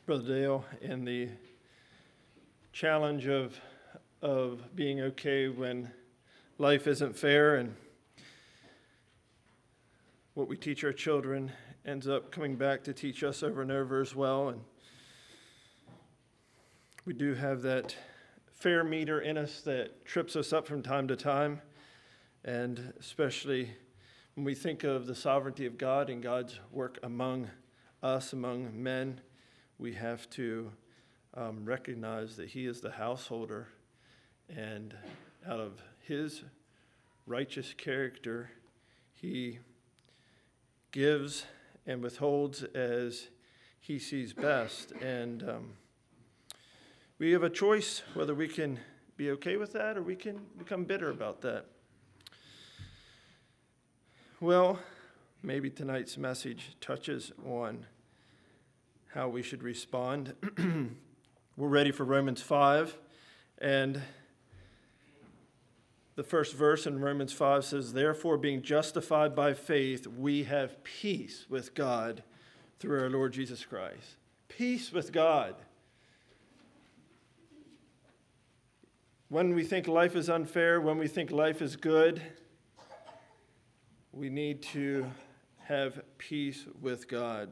Brother Dale, in the challenge of being okay when life isn't fair, and what we teach our children ends up coming back to teach us over and over as well. And we do have that fair meter in us that trips us up from time to time, and especially when we think of the sovereignty of God and God's work among us, among men, we have to recognize that He is the householder, and out of His righteous character, He gives and withholds as He sees best. And we have a choice whether we can be okay with that or we can become bitter about that. Well, maybe tonight's message touches on how we should respond. We're ready for Romans 5, and the first verse in Romans 5 says, "Therefore, being justified by faith, we have peace with God through our Lord Jesus Christ." Peace with God. When we think life is unfair, when we think life is good, we need to have peace with God.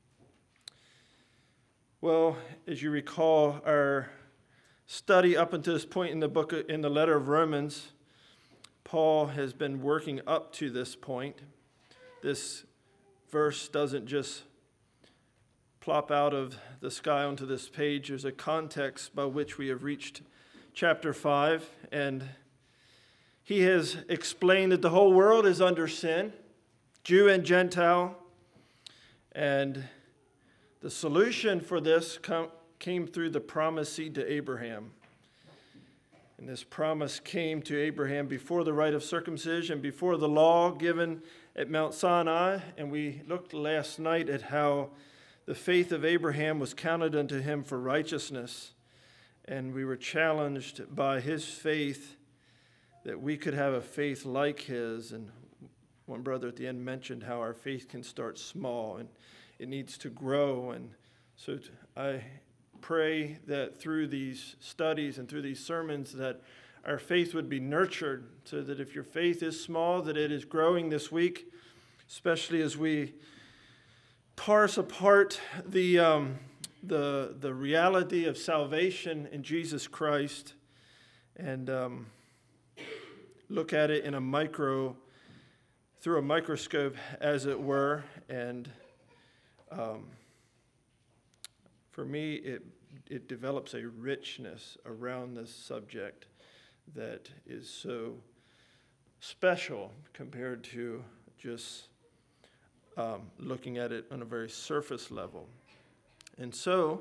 Well, as you recall, our study up until this point in the letter of Romans, Paul has been working up to this point. This verse doesn't just plop out of the sky onto this page. There's a context by which we have reached chapter 5, and he has explained that the whole world is under sin, Jew and Gentile, and the solution for this came through the promised seed to Abraham. And this promise came to Abraham before the rite of circumcision, before the law given at Mount Sinai. And we looked last night at how the faith of Abraham was counted unto him for righteousness. And we were challenged by his faith that we could have a faith like his. And one brother at the end mentioned how our faith can start small and it needs to grow. And so I pray that through these studies and through these sermons that our faith would be nurtured, so that if your faith is small, that it is growing this week, especially as we parse apart the reality of salvation in Jesus Christ and look at it in through a microscope, as it were. And for me, it develops a richness around this subject that is so special compared to just looking at it on a very surface level. And so,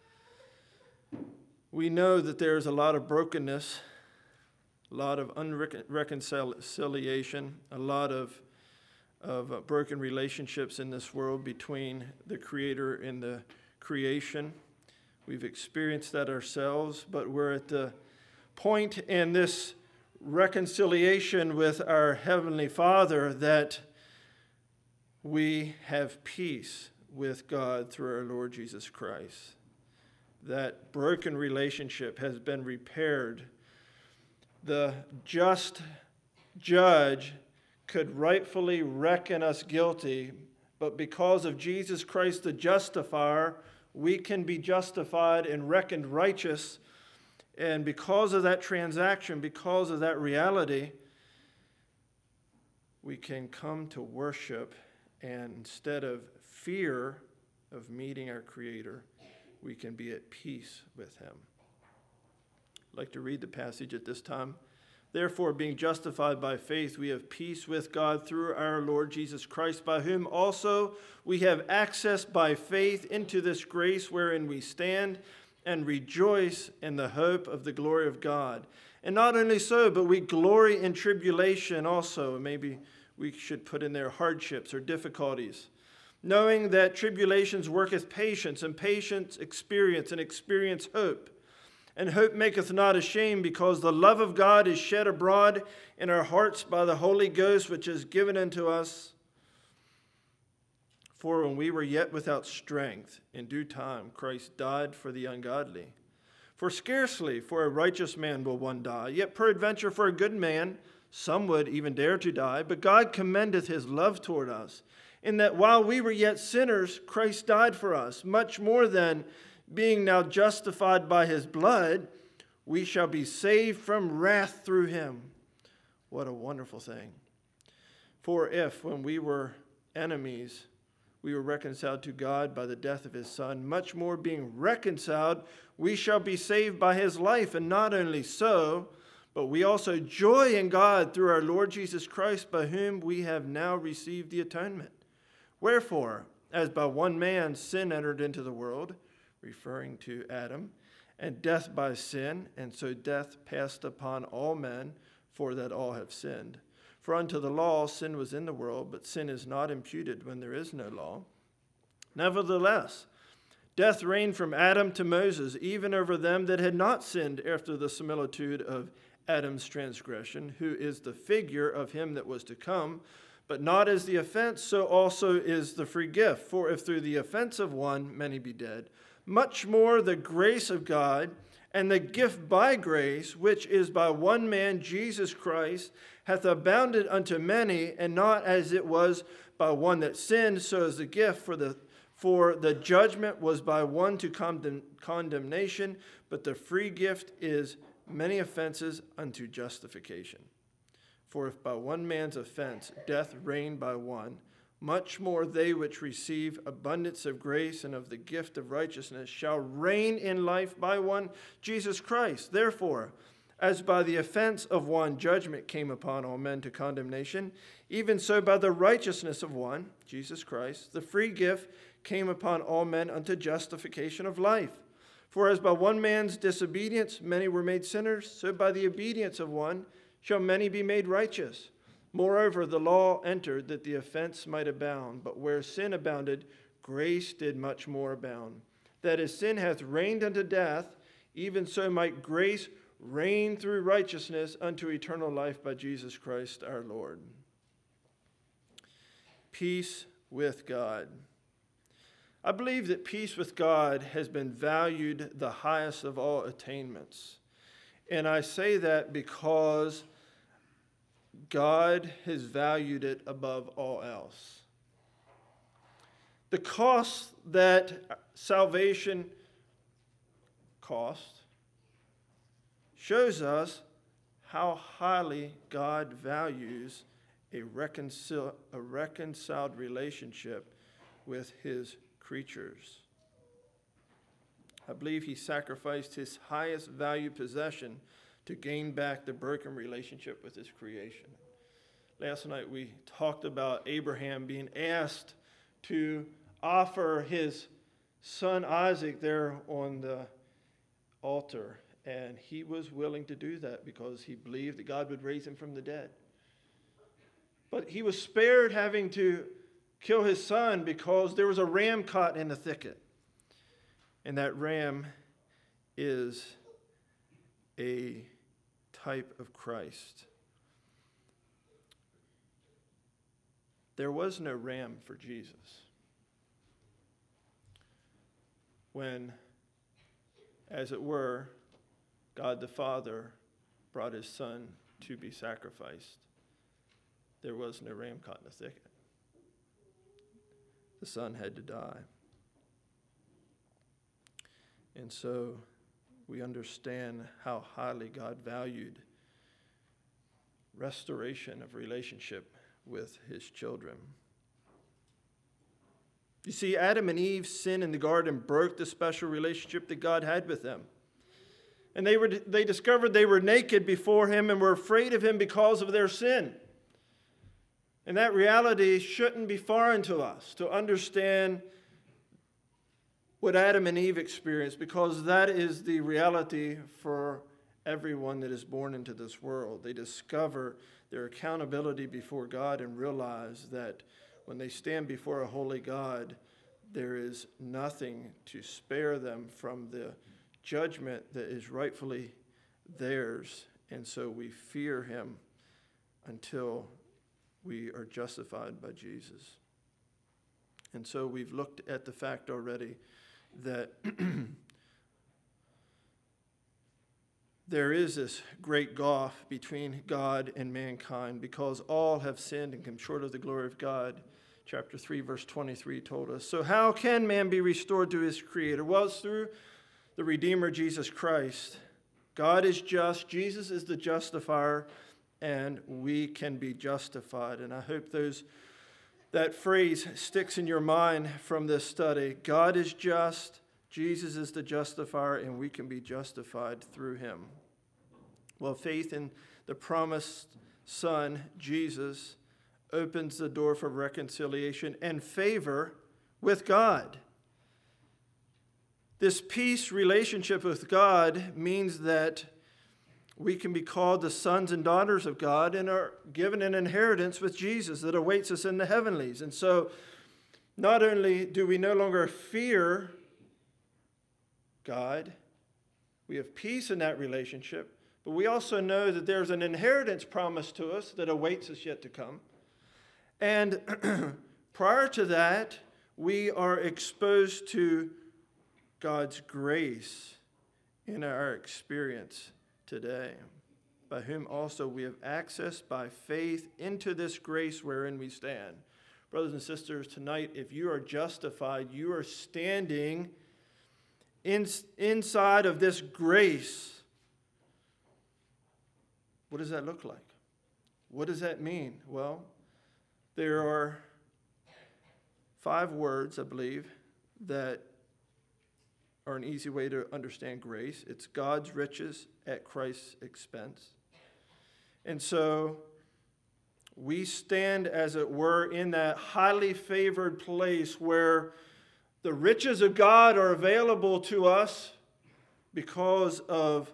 we know that there's a lot of brokenness, a lot of unreconciliation, a lot of broken relationships in this world between the Creator and the creation. We've experienced that ourselves, but we're at the point in this reconciliation with our Heavenly Father that we have peace with God through our Lord Jesus Christ. That broken relationship has been repaired. The just judge could rightfully reckon us guilty, but because of Jesus Christ the justifier, we can be justified and reckoned righteous. And because of that transaction, because of that reality, we can come to worship, and instead of fear of meeting our Creator, we can be at peace with Him. I'd like to read the passage at this time. "Therefore, being justified by faith, we have peace with God through our Lord Jesus Christ, by whom also we have access by faith into this grace wherein we stand and rejoice in the hope of the glory of God. And not only so, but we glory in tribulation also." Maybe we should put in there hardships or difficulties. "Knowing that tribulations worketh patience, and patience experience, and experience hope. And hope maketh not ashamed, because the love of God is shed abroad in our hearts by the Holy Ghost, which is given unto us. For when we were yet without strength, in due time Christ died for the ungodly. For scarcely for a righteous man will one die, yet peradventure for a good man some would even dare to die. But God commendeth his love toward us, in that while we were yet sinners, Christ died for us. Much more then, being now justified by his blood, we shall be saved from wrath through him. What a wonderful thing. For if, when we were enemies, we were reconciled to God by the death of his Son, much more being reconciled, we shall be saved by his life. And not only so, but we also joy in God through our Lord Jesus Christ, by whom we have now received the atonement. Wherefore, as by one man sin entered into the world, referring to Adam, and death by sin, and so death passed upon all men, for that all have sinned. For unto the law sin was in the world, but sin is not imputed when there is no law. Nevertheless, death reigned from Adam to Moses, even over them that had not sinned after the similitude of Adam's transgression, who is the figure of him that was to come, but not as the offense, so also is the free gift. For if through the offense of one many be dead, much more the grace of God and the gift by grace, which is by one man, Jesus Christ, hath abounded unto many, and not as it was by one that sinned, so is the gift. For the judgment was by one to condemnation, but the free gift is many offenses unto justification. For if by one man's offense death reigned by one, much more they which receive abundance of grace and of the gift of righteousness shall reign in life by one, Jesus Christ. Therefore, as by the offense of one judgment came upon all men to condemnation, even so by the righteousness of one, Jesus Christ, the free gift came upon all men unto justification of life. For as by one man's disobedience many were made sinners, so by the obedience of one shall many be made righteous. Moreover, the law entered that the offense might abound, but where sin abounded, grace did much more abound. That as sin hath reigned unto death, even so might grace reign through righteousness unto eternal life by Jesus Christ our Lord. Peace with God. I believe that peace with God has been valued the highest of all attainments. And I say that because God has valued it above all else. The cost that salvation cost shows us how highly God values a reconciled relationship with his creatures. I believe he sacrificed his highest valued possession to gain back the broken relationship with his creation. Last night we talked about Abraham being asked to offer his son Isaac there on the altar, and he was willing to do that because he believed that God would raise him from the dead. But he was spared having to kill his son because there was a ram caught in the thicket. And that ram is a type of Christ. There was no ram for Jesus when, as it were, God the Father brought his son to be sacrificed. There was no ram caught in the thicket. The son had to die. And so we understand how highly God valued restoration of relationship with his children. You see, Adam and Eve's sin in the garden broke the special relationship that God had with them. And they discovered they were naked before him and were afraid of him because of their sin. And that reality shouldn't be foreign to us to understand what Adam and Eve experienced, because that is the reality for everyone that is born into this world. They discover their accountability before God and realize that when they stand before a holy God, there is nothing to spare them from the judgment that is rightfully theirs. And so we fear him until we are justified by Jesus. And so we've looked at the fact already that there is this great gulf between God and mankind because all have sinned and come short of the glory of God. Chapter 3, verse 23 told us. So how can man be restored to his Creator? Well, it's through the Redeemer, Jesus Christ. God is just. Jesus is the justifier, and we can be justified. And I hope that phrase sticks in your mind from this study. God is just, Jesus is the justifier, and we can be justified through him. Well, faith in the promised Son, Jesus, opens the door for reconciliation and favor with God. This peace relationship with God means that we can be called the sons and daughters of God and are given an inheritance with Jesus that awaits us in the heavenlies. And so not only do we no longer fear God, we have peace in that relationship, but we also know that there's an inheritance promised to us that awaits us yet to come. And prior to that, we are exposed to God's grace in our experience today, by whom also we have access by faith into this grace wherein we stand. Brothers and sisters, tonight, if you are justified, you are standing inside of this grace. What does that look like? What does that mean? Well, there are 5 words, I believe, that are an easy way to understand grace. It's God's riches at Christ's expense. And so we stand, as it were, in that highly favored place where the riches of God are available to us because of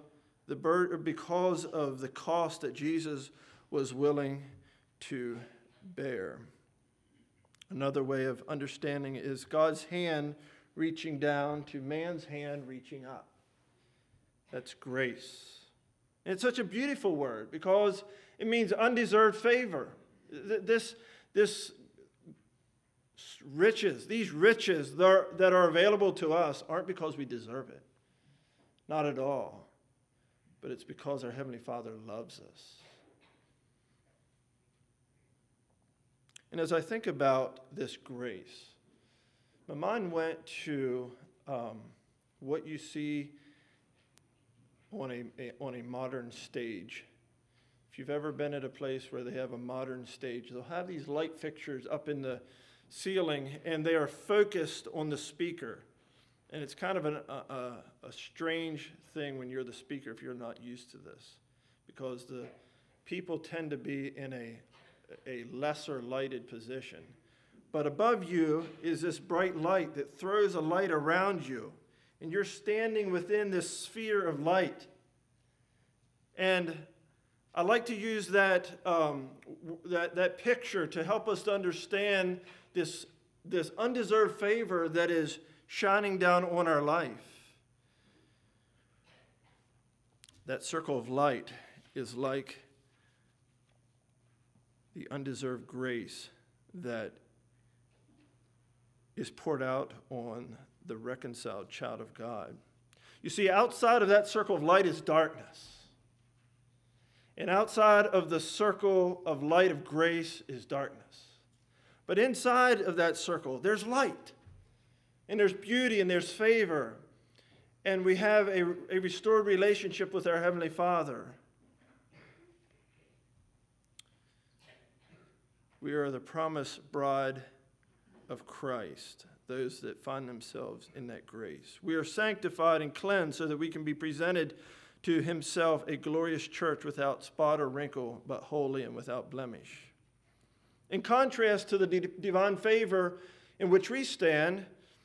the cost that Jesus was willing to bear. Another way of understanding it is God's hand reaching down to man's hand reaching up. That's grace. And it's such a beautiful word because it means undeserved favor. These riches that are available to us aren't because we deserve it. Not at all. But it's because our Heavenly Father loves us. And as I think about this grace, my mind went to what you see on a modern stage. If you've ever been at a place where they have a modern stage, they'll have these light fixtures up in the ceiling, and they are focused on the speaker. And it's kind of a strange thing when you're the speaker if you're not used to this, because the people tend to be in a lesser lighted position. But above you is this bright light that throws a light around you. And you're standing within this sphere of light. And I like to use that picture to help us to understand this undeserved favor that is shining down on our life. That circle of light is like the undeserved grace that is poured out on the reconciled child of God. You see, outside of that circle of light is darkness. And outside of the circle of light of grace is darkness. But inside of that circle, there's light. And there's beauty and there's favor. And we have a restored relationship with our Heavenly Father. We are the promised bride of Christ, those that find themselves in that grace. We are sanctified and cleansed so that we can be presented to himself a glorious church without spot or wrinkle, but holy and without blemish. In contrast to the divine favor in which we stand,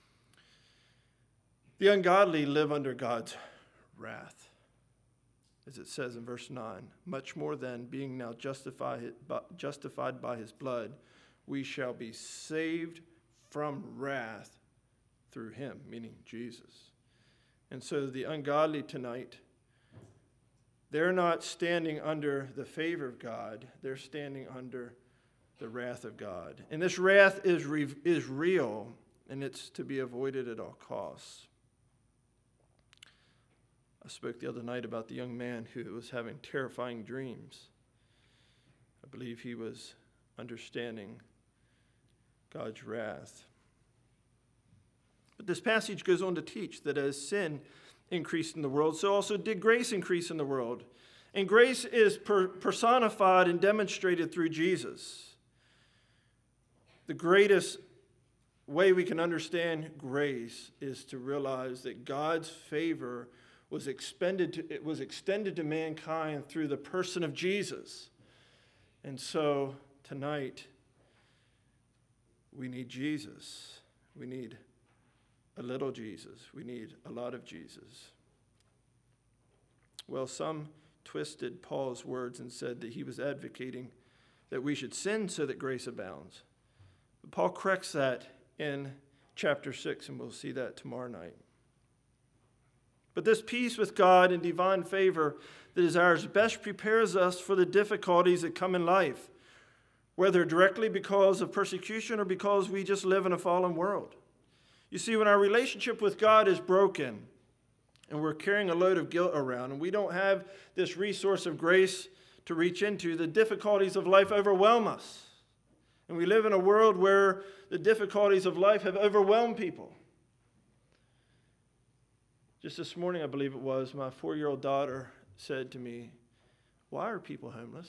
the ungodly live under God's wrath. As it says in verse 9, much more than being now justified by his blood, we shall be saved from wrath through him, meaning Jesus. And so the ungodly tonight, they're not standing under the favor of God. They're standing under the wrath of God. And this wrath is real, and it's to be avoided at all costs. I spoke the other night about the young man who was having terrifying dreams. I believe he was understanding God's wrath. But this passage goes on to teach that as sin increased in the world, so also did grace increase in the world. And grace is personified and demonstrated through Jesus. The greatest way we can understand grace is to realize that God's favor was extended to mankind through the person of Jesus. And so tonight, we need Jesus. We need a little Jesus. We need a lot of Jesus. Well, some twisted Paul's words and said that he was advocating that we should sin so that grace abounds. But Paul corrects that in chapter 6, and we'll see that tomorrow night. But this peace with God and divine favor that is ours best prepares us for the difficulties that come in life, whether directly because of persecution or because we just live in a fallen world. You see, when our relationship with God is broken and we're carrying a load of guilt around and we don't have this resource of grace to reach into, the difficulties of life overwhelm us. And we live in a world where the difficulties of life have overwhelmed people. Just this morning, I believe it was, my 4-year-old daughter said to me, "Why are people homeless?"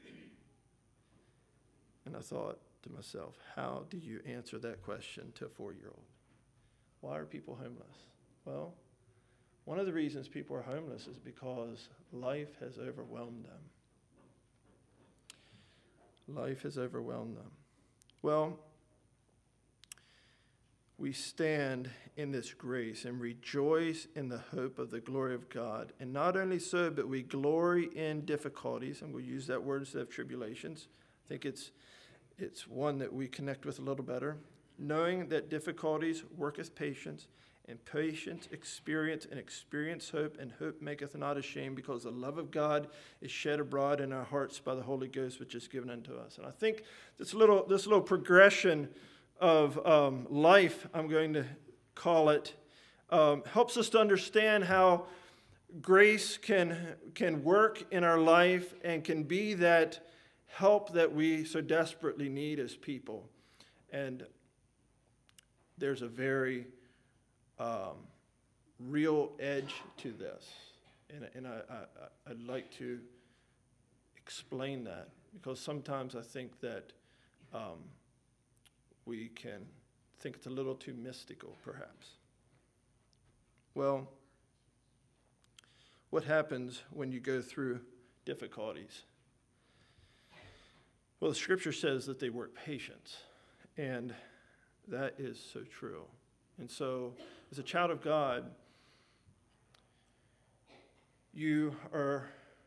And I thought to myself, how do you answer that question to a 4-year-old? Why are people homeless? Well, one of the reasons people are homeless is because life has overwhelmed them. Life has overwhelmed them. Well, we stand in this grace and rejoice in the hope of the glory of God. And not only so, but we glory in difficulties, and we'll use that word instead of tribulations. I think it's one that we connect with a little better. Knowing that difficulties worketh patience, and patience experience hope, and hope maketh not ashamed, because the love of God is shed abroad in our hearts by the Holy Ghost, which is given unto us. And I think this little progression of life, I'm going to call it, helps us to understand how grace can work in our life and can be that help that we so desperately need as people. And there's a very real edge to this. And I'd like to explain that, because sometimes I think that we can think it's a little too mystical, perhaps. Well, what happens when you go through difficulties? Well, the scripture says that they work patience, and that is so true. And so, as a child of God, you are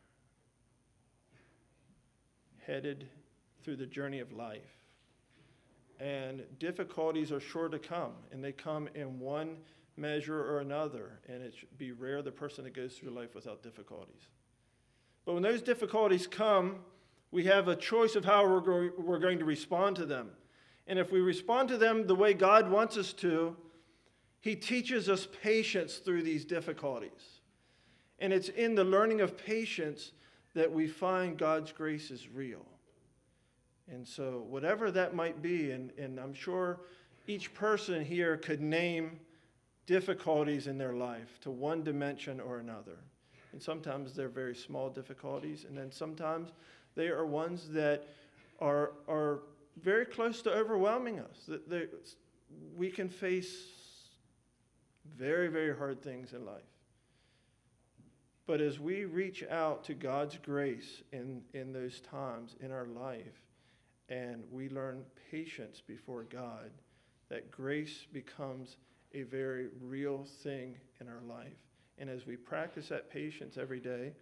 headed through the journey of life. And difficulties are sure to come, and they come in one measure or another, and it should be rare the person that goes through life without difficulties. But when those difficulties come, we have a choice of how we're going to respond to them. And if we respond to them the way God wants us to, He teaches us patience through these difficulties. And it's in the learning of patience that we find God's grace is real. And so whatever that might be, and I'm sure each person here could name difficulties in their life to one dimension or another. And sometimes they're very small difficulties, and then sometimes they are ones that are very close to overwhelming us. We can face very, very hard things in life. But as we reach out to God's grace in those times in our life, and we learn patience before God, that grace becomes a very real thing in our life. And as we practice that patience every day,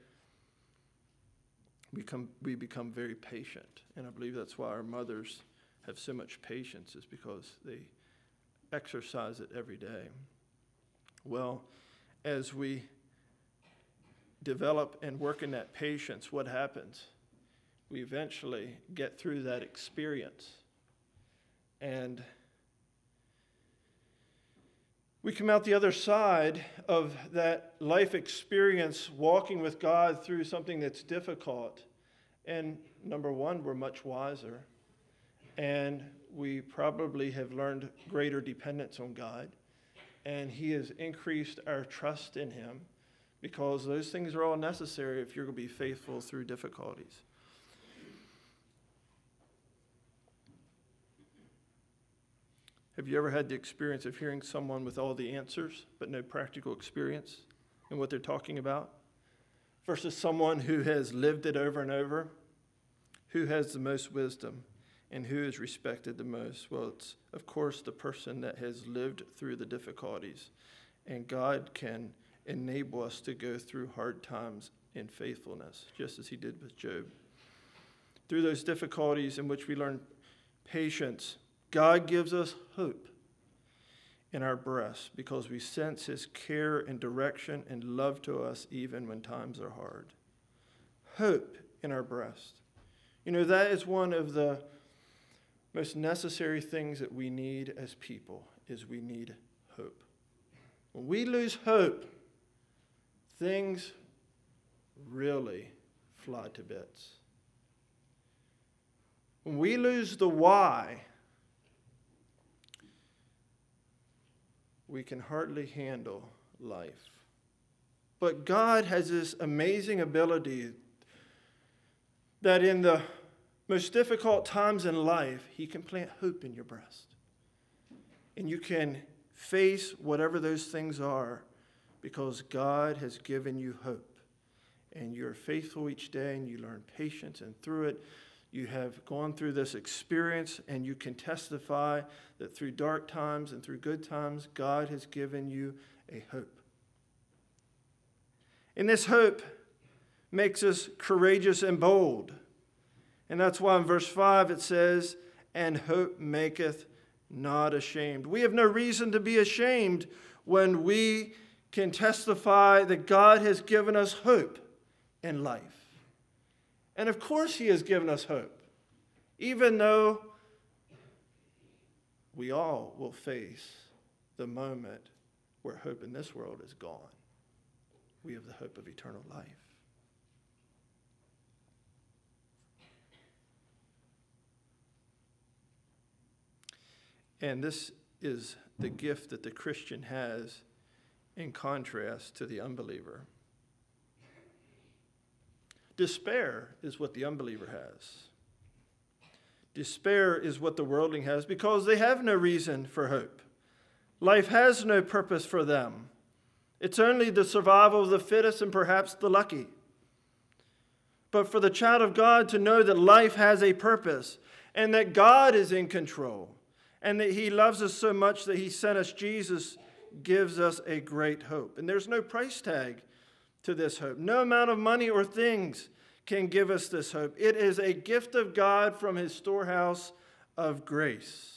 we become very patient. And I believe that's why our mothers have so much patience, is because they exercise it every day. Well, as we develop and work in that patience, what happens? we eventually get through that experience. And we come out the other side of that life experience, walking with God through something that's difficult. And number one, we're much wiser. And we probably have learned greater dependence on God. And He has increased our trust in Him, because those things are all necessary if you're going to be faithful through difficulties. Have you ever had the experience of hearing someone with all the answers but no practical experience in what they're talking about, versus someone who has lived it over and over? Who has the most wisdom and who is respected the most? Well, it's, of course, the person that has lived through the difficulties. And God can enable us to go through hard times in faithfulness, just as He did with Job. Through those difficulties in which we learn patience, God gives us hope in our breasts, because we sense His care and direction and love to us even when times are hard. Hope in our breast. You know, that is one of the most necessary things that we need as people, is we need hope. When we lose hope, things really fly to bits. When we lose the why, we can hardly handle life. But God has this amazing ability that in the most difficult times in life, He can plant hope in your breast. And you can face whatever those things are, because God has given you hope. And you're faithful each day, and you learn patience, and through it, you have gone through this experience, and you can testify that through dark times and through good times, God has given you a hope. And this hope makes us courageous and bold. And that's why in verse 5 it says, "And hope maketh not ashamed." We have no reason to be ashamed when we can testify that God has given us hope in life. And of course He has given us hope, even though we all will face the moment where hope in this world is gone. We have the hope of eternal life. And this is the gift that the Christian has in contrast to the unbeliever. Despair is what the unbeliever has. Despair is what the worldling has, because they have no reason for hope. Life has no purpose for them. It's only the survival of the fittest and perhaps the lucky. But for the child of God to know that life has a purpose, and that God is in control, and that He loves us so much that He sent us Jesus, gives us a great hope. And there's no price tag to this hope. No amount of money or things can give us this hope. It is a gift of God from His storehouse of grace.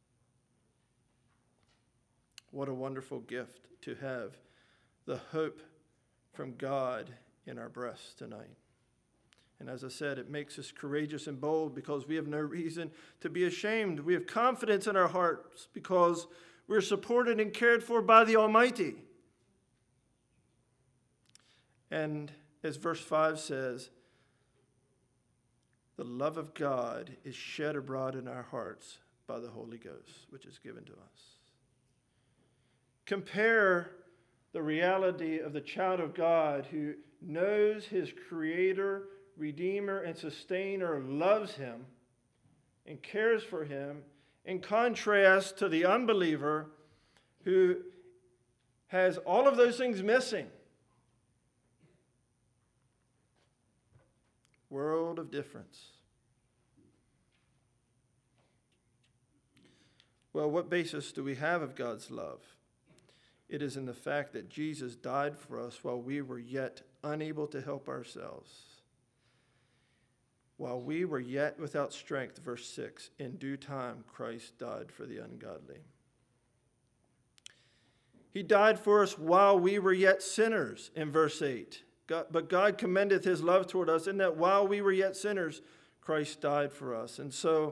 What a wonderful gift to have the hope from God in our breasts tonight. And as I said, it makes us courageous and bold, because we have no reason to be ashamed. We have confidence in our hearts because we're supported and cared for by the Almighty. And as verse 5 says, the love of God is shed abroad in our hearts by the Holy Ghost, which is given to us. Compare the reality of the child of God who knows his Creator, Redeemer, and Sustainer loves him and cares for him, in contrast to the unbeliever who has all of those things missing. World of difference. Well, what basis do we have of God's love? It is in the fact that Jesus died for us while we were yet unable to help ourselves. While we were yet without strength, verse 6, in due time Christ died for the ungodly. He died for us while we were yet sinners, in verse 8. But God commendeth his love toward us in that while we were yet sinners, Christ died for us. And so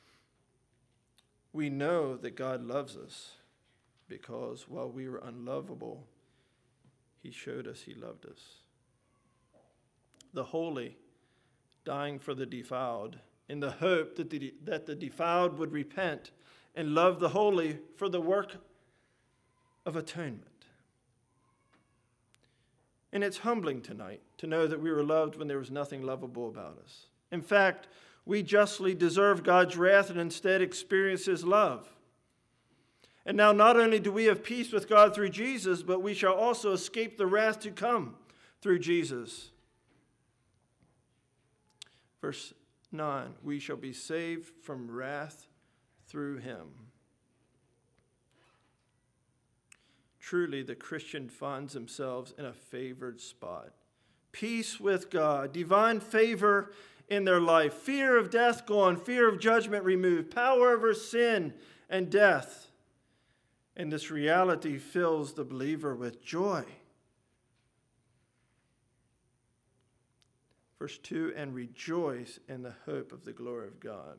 we know that God loves us because while we were unlovable, he showed us he loved us. The holy dying for the defiled in the hope that the defiled would repent and love the holy for the work of atonement. And it's humbling tonight to know that we were loved when there was nothing lovable about us. In fact, we justly deserve God's wrath and instead experience his love. And now not only do we have peace with God through Jesus, but we shall also escape the wrath to come through Jesus. Verse 9, we shall be saved from wrath through him. Truly, the Christian finds themselves in a favored spot. Peace with God, divine favor in their life, fear of death gone, fear of judgment removed, power over sin and death. And this reality fills the believer with joy. Verse 2, and rejoice in the hope of the glory of God.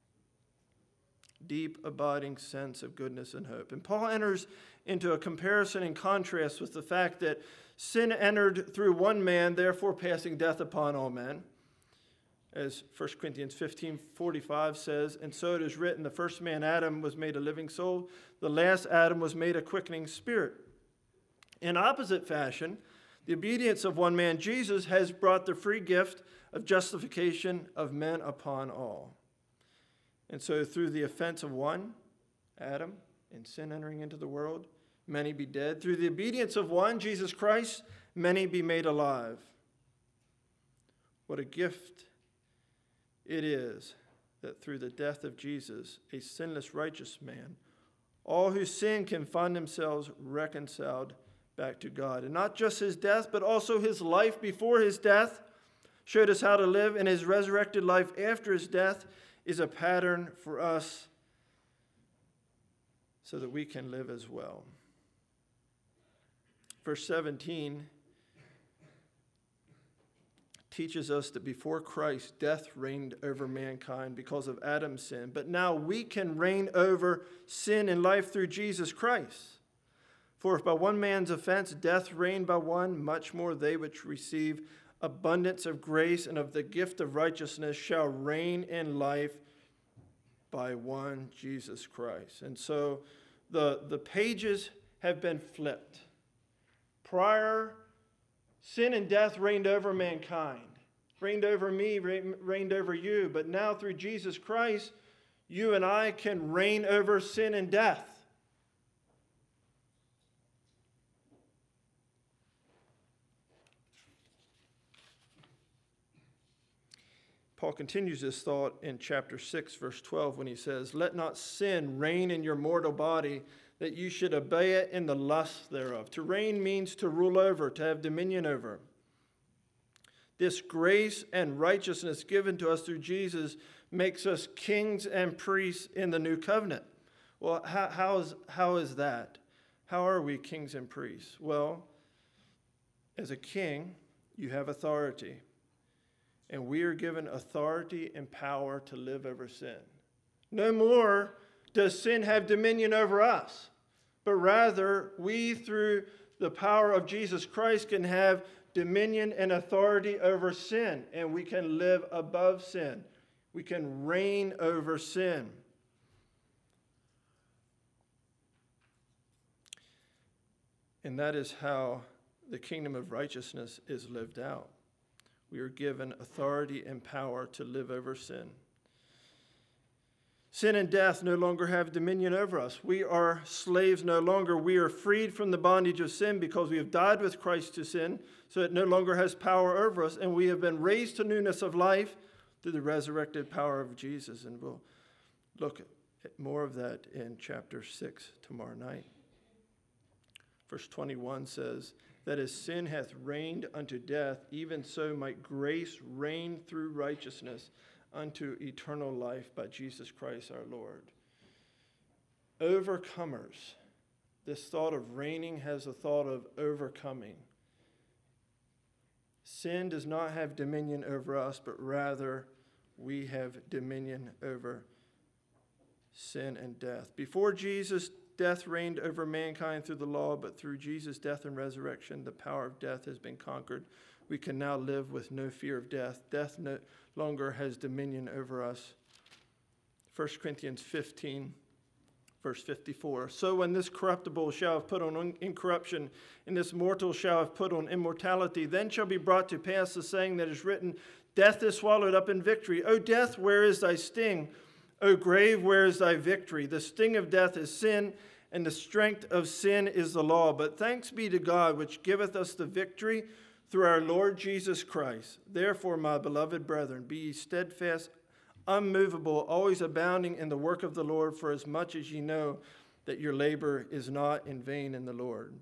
Deep, abiding sense of goodness and hope. And Paul enters into a comparison and contrast with the fact that sin entered through one man, therefore passing death upon all men. As 1 Corinthians 15:45 says, and so it is written, the first man, Adam, was made a living soul. The last Adam was made a quickening spirit. In opposite fashion, the obedience of one man, Jesus, has brought the free gift of justification of men upon all. And so through the offense of one, Adam, and sin entering into the world, many be dead. Through the obedience of one, Jesus Christ, many be made alive. What a gift it is that through the death of Jesus, a sinless righteous man, all who sin can find themselves reconciled back to God. And not just his death, but also his life before his death showed us how to live, and his resurrected life after his death is a pattern for us so that we can live as well. Verse 17 teaches us that before Christ, death reigned over mankind because of Adam's sin. But now we can reign over sin and life through Jesus Christ. For if by one man's offense death reigned by one, much more they which receive abundance of grace and of the gift of righteousness shall reign in life by one Jesus Christ. And so the pages have been flipped. Prior, sin and death reigned over mankind, reigned over me, reigned over you. But now through Jesus Christ, you and I can reign over sin and death. Paul continues this thought in chapter 6, verse 12, when he says, let not sin reign in your mortal body, that you should obey it in the lusts thereof. To reign means to rule over, to have dominion over. This grace and righteousness given to us through Jesus makes us kings and priests in the new covenant. Well, how is that? How are we kings and priests? Well, as a king, you have authority. And we are given authority and power to live over sin. No more does sin have dominion over us, but rather we, through the power of Jesus Christ, can have dominion and authority over sin, and we can live above sin. We can reign over sin. And that is how the kingdom of righteousness is lived out. We are given authority and power to live over sin. Sin and death no longer have dominion over us. We are slaves no longer. We are freed from the bondage of sin because we have died with Christ to sin, so it no longer has power over us, and we have been raised to newness of life through the resurrected power of Jesus. And we'll look at more of that in chapter 6 tomorrow night. Verse 21 says, that as sin hath reigned unto death, even so might grace reign through righteousness unto eternal life by Jesus Christ our Lord. Overcomers. This thought of reigning has a thought of overcoming. Sin does not have dominion over us, but rather we have dominion over sin and death. Before Jesus, death reigned over mankind through the law, but through Jesus' death and resurrection, the power of death has been conquered. We can now live with no fear of death. Death no longer has dominion over us. 1 Corinthians 15, verse 54. So when this corruptible shall have put on incorruption, and this mortal shall have put on immortality, then shall be brought to pass the saying that is written, Death is swallowed up in victory. O death, where is thy sting? O grave, where is thy victory? The sting of death is sin, and the strength of sin is the law. But thanks be to God, which giveth us the victory through our Lord Jesus Christ. Therefore, my beloved brethren, be ye steadfast, unmovable, always abounding in the work of the Lord, for as much as ye know that your labor is not in vain in the Lord.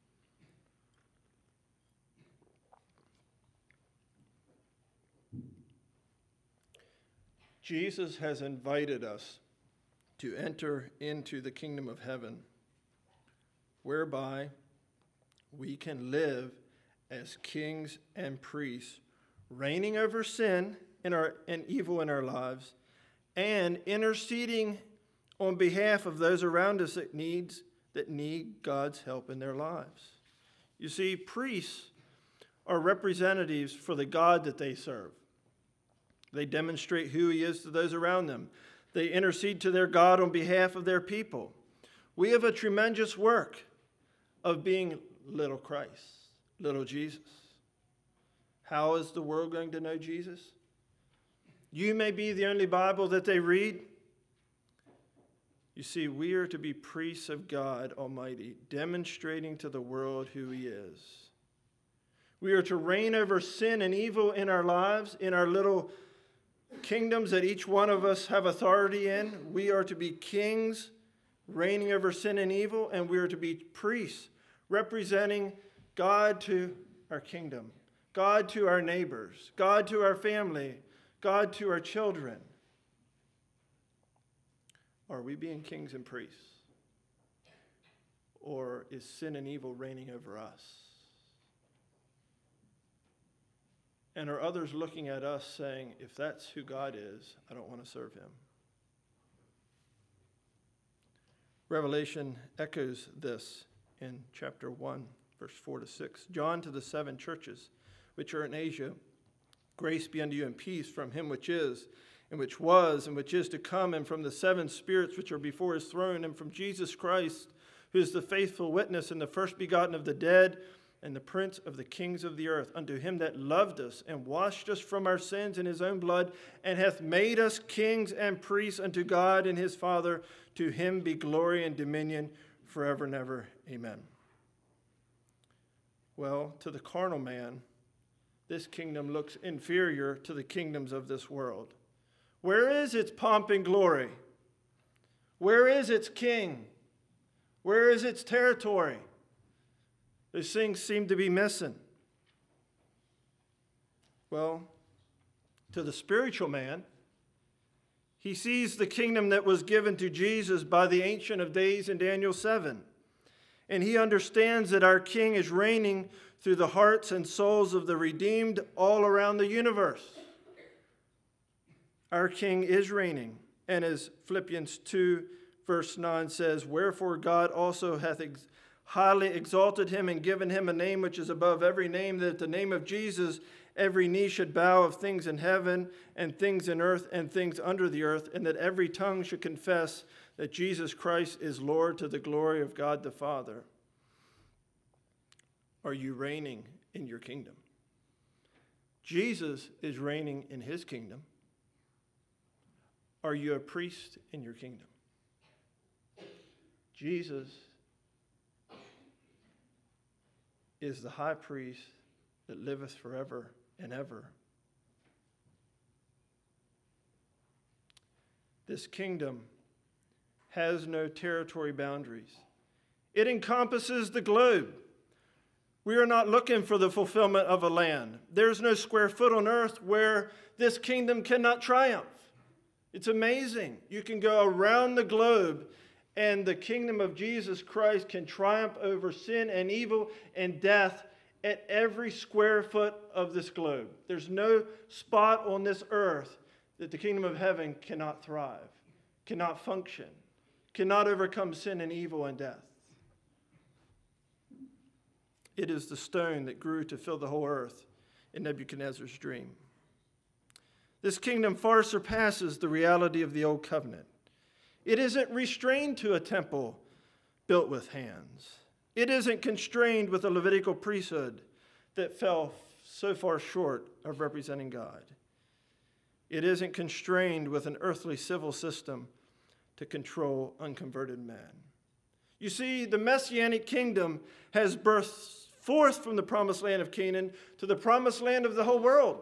Jesus has invited us to enter into the kingdom of heaven, whereby we can live as kings and priests, reigning over sin and evil in our lives, and interceding on behalf of those around us that need God's help in their lives. You see, priests are representatives for the God that they serve. They demonstrate who he is to those around them. They intercede to their God on behalf of their people. We have a tremendous work of being little Christ, little Jesus. How is the world going to know Jesus? You may be the only Bible that they read. You see, we are to be priests of God Almighty, demonstrating to the world who he is. We are to reign over sin and evil in our lives, in our little kingdoms that each one of us have authority in. We are to be kings, reigning over sin and evil, and we are to be priests, representing God to our kingdom, God to our neighbors, God to our family, God to our children. Are we being kings and priests? Or is sin and evil reigning over us? And are others looking at us saying, if that's who God is, I don't want to serve him? Revelation echoes this in chapter 1, verse 4 to 6. John to the 7 churches which are in Asia, grace be unto you and peace from him which is, and which was, and which is to come, and from the 7 spirits which are before his throne, and from Jesus Christ, who is the faithful witness and the first begotten of the dead, and the prince of the kings of the earth, unto him that loved us and washed us from our sins in his own blood, and hath made us kings and priests unto God and his Father. To him be glory and dominion forever and ever. Amen. Well, to the carnal man, this kingdom looks inferior to the kingdoms of this world. Where is its pomp and glory? Where is its king? Where is its territory? Those things seem to be missing. Well, to the spiritual man, he sees the kingdom that was given to Jesus by the Ancient of Days in Daniel 7. And he understands that our King is reigning through the hearts and souls of the redeemed all around the universe. Our King is reigning. And as Philippians 2, verse 9 says, wherefore God also hath highly exalted him and given him a name which is above every name, that at the name of Jesus every knee should bow, of things in heaven and things in earth and things under the earth, and that every tongue should confess that Jesus Christ is Lord, to the glory of God the Father. Are you reigning in your kingdom? Jesus is reigning in his kingdom. Are you a priest in your kingdom? Jesus is the high priest that liveth forever and ever. This kingdom has no territory boundaries. It encompasses the globe. We are not looking for the fulfillment of a land. There's no square foot on earth where this kingdom cannot triumph. It's amazing. You can go around the globe and the kingdom of Jesus Christ can triumph over sin and evil and death at every square foot of this globe. There's no spot on this earth that the kingdom of heaven cannot thrive, cannot function, cannot overcome sin and evil and death. It is the stone that grew to fill the whole earth in Nebuchadnezzar's dream. This kingdom far surpasses the reality of the old covenant. It isn't restrained to a temple built with hands. It isn't constrained with a Levitical priesthood that fell so far short of representing God. It isn't constrained with an earthly civil system to control unconverted man. You see, the Messianic kingdom has burst forth from the promised land of Canaan to the promised land of the whole world.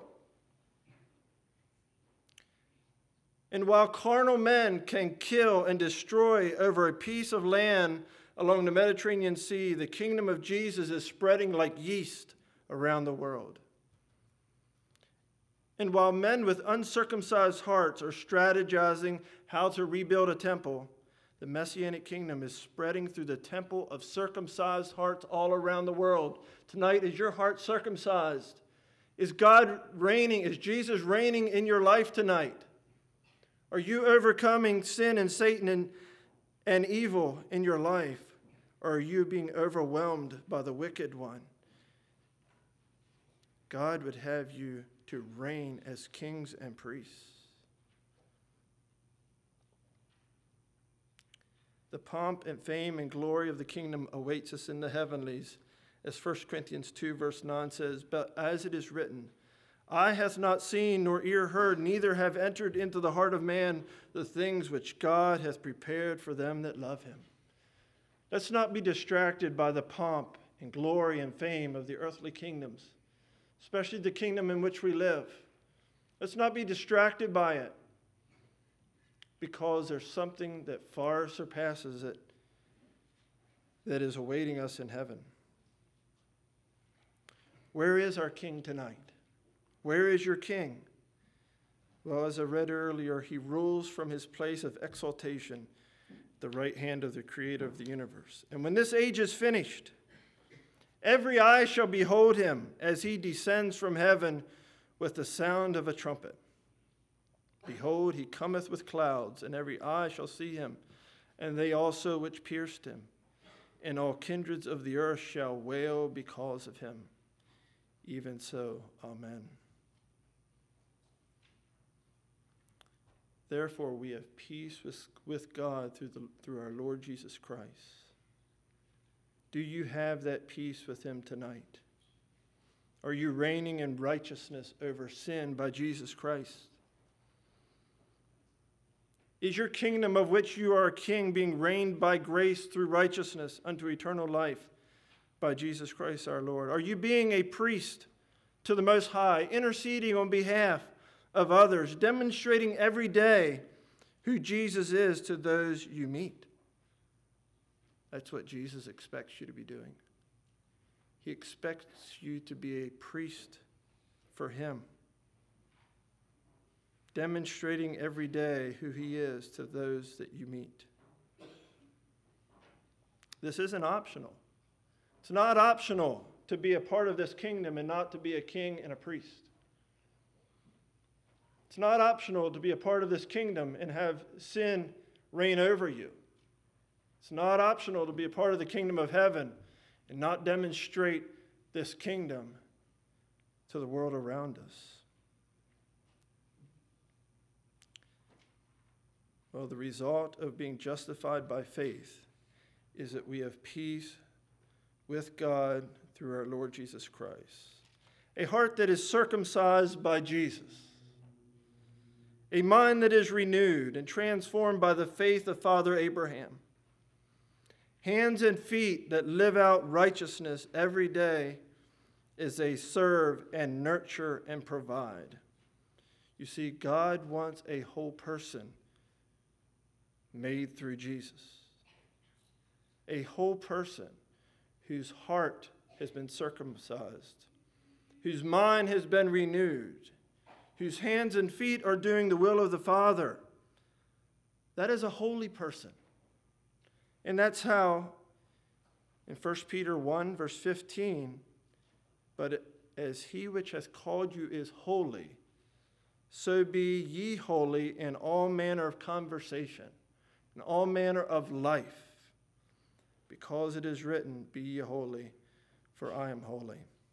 And while carnal men can kill and destroy over a piece of land along the Mediterranean Sea, the kingdom of Jesus is spreading like yeast around the world. And while men with uncircumcised hearts are strategizing how to rebuild a temple, the Messianic kingdom is spreading through the temple of circumcised hearts all around the world. Tonight, is your heart circumcised? Is God reigning? Is Jesus reigning in your life tonight? Are you overcoming sin and Satan and evil in your life? Or are you being overwhelmed by the wicked one? God would have you to reign as kings and priests. The pomp and fame and glory of the kingdom awaits us in the heavenlies, as 1 Corinthians 2 verse 9 says, but as it is written, eye hath not seen nor ear heard, neither have entered into the heart of man the things which God hath prepared for them that love him. Let's not be distracted by the pomp and glory and fame of the earthly kingdoms, especially the kingdom in which we live. Let's not be distracted by it, because there's something that far surpasses it that is awaiting us in heaven. Where is our King tonight? Where is your King? Well, as I read earlier, he rules from his place of exaltation, the right hand of the Creator of the universe. And when this age is finished, every eye shall behold him as he descends from heaven with the sound of a trumpet. Behold, he cometh with clouds, and every eye shall see him, and they also which pierced him. And all kindreds of the earth shall wail because of him. Even so, amen. Therefore, we have peace with God through our Lord Jesus Christ. Do you have that peace with him tonight? Are you reigning in righteousness over sin by Jesus Christ? Is your kingdom of which you are a king being reigned by grace through righteousness unto eternal life by Jesus Christ our Lord? Are you being a priest to the Most High, interceding on behalf of others, demonstrating every day who Jesus is to those you meet? That's what Jesus expects you to be doing. He expects you to be a priest for him, demonstrating every day who he is to those that you meet. This isn't optional. It's not optional to be a part of this kingdom and not to be a king and a priest. It's not optional to be a part of this kingdom and have sin reign over you. It's not optional to be a part of the kingdom of heaven and not demonstrate this kingdom to the world around us. Well, the result of being justified by faith is that we have peace with God through our Lord Jesus Christ. A heart that is circumcised by Jesus. A mind that is renewed and transformed by the faith of Father Abraham. Hands and feet that live out righteousness every day as they serve and nurture and provide. You see, God wants a whole person made through Jesus. A whole person whose heart has been circumcised, whose mind has been renewed, whose hands and feet are doing the will of the Father. That is a holy person. And that's how, in 1 Peter 1, verse 15, But as he which has called you is holy, so be ye holy in all manner of conversation, in all manner of life, because it is written, Be ye holy, for I am holy.